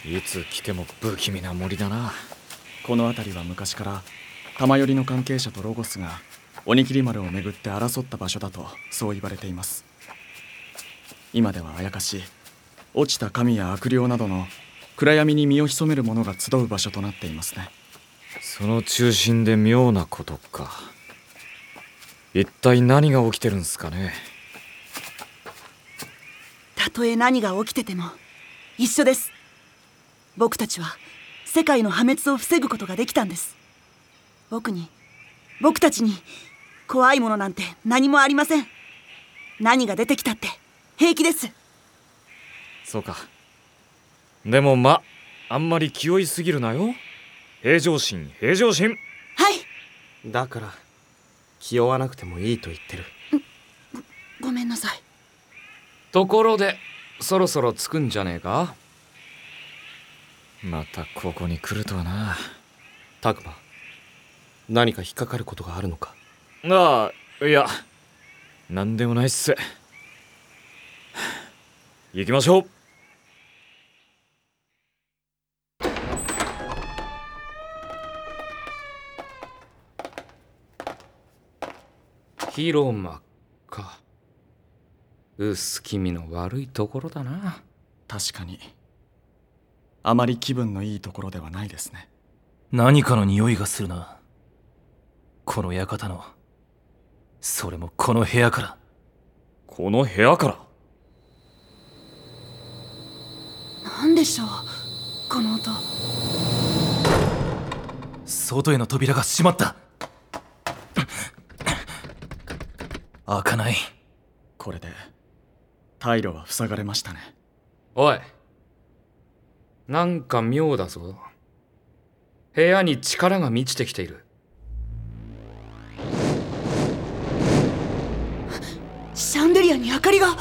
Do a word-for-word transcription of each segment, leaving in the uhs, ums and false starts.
いつ来ても不気味な森だな。 この辺りは昔から玉寄りの関係者とロゴスが鬼切丸をめぐって争った場所だとそう言われています。今ではあやかし落ちた神や悪霊などの暗闇に身を潜める者が集う場所となっていますね。 その中心で妙なことか。一体何が起きてるんすかね。 たとえ何が起きてても一緒です。僕たちは世界の破滅を防ぐことができたんです。僕に僕たちに怖いものなんて何もありません。何が出てきたって平気です。 そうか。でもまあんまり気負いすぎるなよ。平常心平常心。 はい。 だから気負わなくてもいいと言ってる。 ご、ごめんなさい。 ところでそろそろ着くんじゃねえか。 またここに来るとはな。 タグマ、何か引っかかることがあるのか。 ああ、いやなんでもないっす。行きましょう。 広間か。薄気味の悪いところだな。 確かにあまり気分のいいところではないですね。 何かの匂いがするな。この館の、それもこの部屋から。 この部屋から。 何でしょうこの音。 外への扉が閉まった。開かない。 これで退路は塞がれましたね。 おい、なんか妙だぞ。部屋に力が満ちてきている。 シャンデリアに明かりが。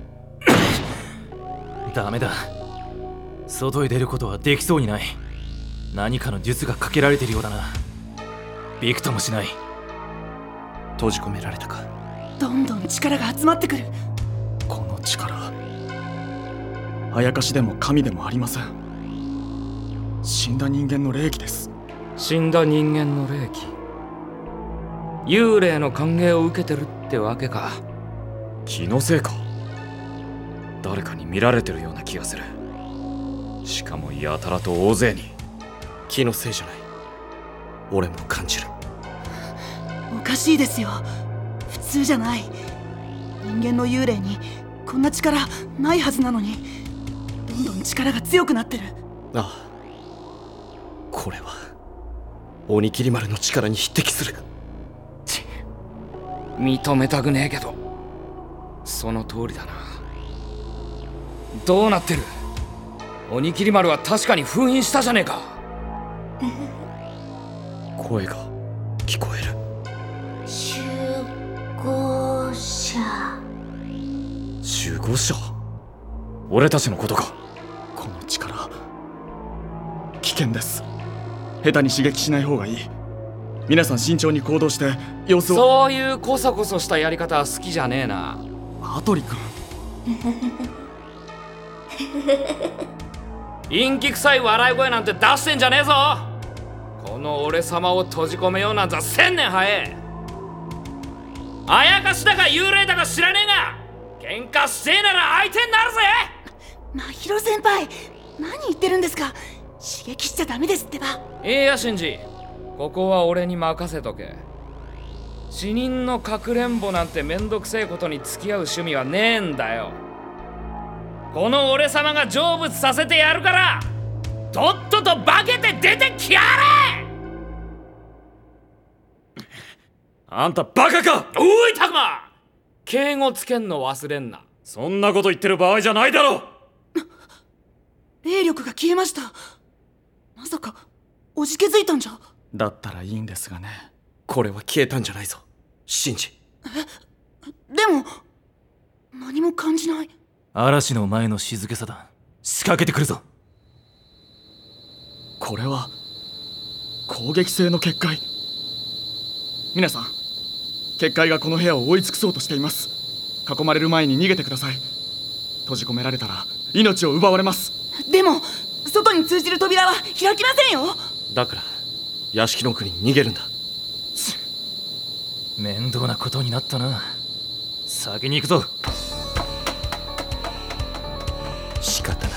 ダメだ。外へ出ることはできそうにない。何かの術がかけられているようだな。びくともしない。 閉じ込められたか。 どんどん力が集まってくる。 この力、あやかしでも神でもありません。死んだ人間の霊気です。 死んだ人間の霊気。幽霊の歓迎を受けてるってわけか。 気のせいか。誰かに見られてるような気がする。しかもやたらと大勢に。 気のせいじゃない。俺も感じる。 おかしいですよ。普通じゃない。人間の幽霊にこんな力ないはずなのに、どんどん力が強くなってる。 ああ、これは鬼切丸の力に匹敵する。 ち認めたくねえけどその通りだな。どうなってる。鬼切丸は確かに封印したじゃねえか。 声が聞こえる。 守護者。 守護者。俺たちのことか。 この力危険です。下手に刺激しない方がいい。皆さん慎重に行動して様子を。 そういうコソコソしたやり方は好きじゃねえな。 羽鳥君。 陰気臭い笑い声なんて出してんじゃねえぞ。この俺様を閉じ込めようなんざ千年早え。あやかしだか幽霊だか知らねえが、喧嘩してえなら相手になるぜ。 真宙先輩、何言ってるんですか。刺激しちゃダメですってば。 いいやシンジ、ここは俺に任せとけ。死人のかくれんぼなんてめんどくせえことに付き合う趣味はねえんだよ。この俺様が成仏させてやるから、とっとと化けて出てきやれ。 あんたバカか。 おいタクマ、敬語つけんの忘れんな。 そんなこと言ってる場合じゃないだろ。 霊力が消えました。まさかおじけづいたんじゃ。 だったらいいんですがね。 これは消えたんじゃないぞシンジ。 でも何も感じない。 嵐の前の静けさだ。仕掛けてくるぞ。 これは攻撃性の結界。皆さん、結界がこの部屋を覆い尽くそうとしています。囲まれる前に逃げてください。閉じ込められたら命を奪われます。 でも外に通じる扉は開きませんよ。 だから屋敷の奥に逃げるんだ。 面倒なことになったな。先に行くぞ。 仕方ない。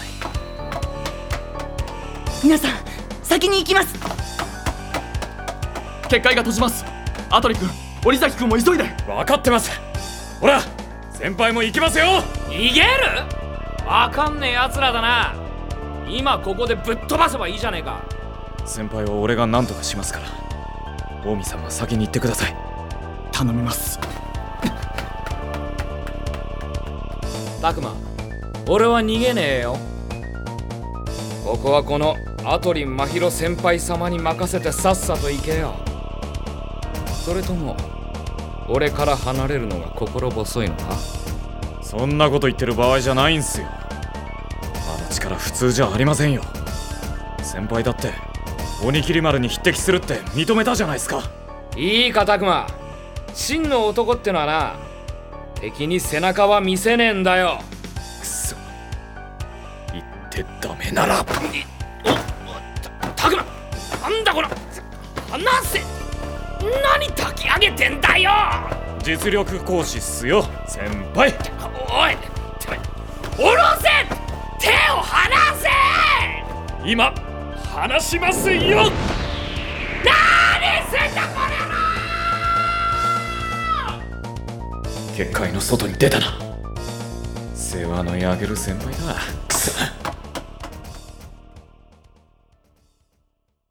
皆さん先に行きます。 結界が閉じます。アトリ君、折崎君も急いで。 分かってます。ほら先輩も行きますよ。 逃げる？わかんねえやつらだな。今ここでぶっ飛ばせばいいじゃねえか。 先輩は俺が何とかしますから近江さんは先に行ってください。 頼みます。 タクマ、俺は逃げねえよ。ここはこのアトリン真宙先輩様に任せてさっさと行けよ。それとも俺から離れるのが心細いのか？ そんなこと言ってる場合じゃないんすよ。あの力普通じゃありませんよ。先輩だって鬼切丸に匹敵するって認めたじゃないですか。 いいかタクマ、真の男ってのはな、敵に背中は見せねえんだよ。 くそ、言ってダメなら。 タクマ、なんだこれ、離せ。何焚き上げてんだよ。 実力行使っすよ先輩。 おい、下ろせ。手を離せ。 今離しますよ。 何すんだこれ。 結界の外に出たな。世話の焼ける先輩だ。くそ。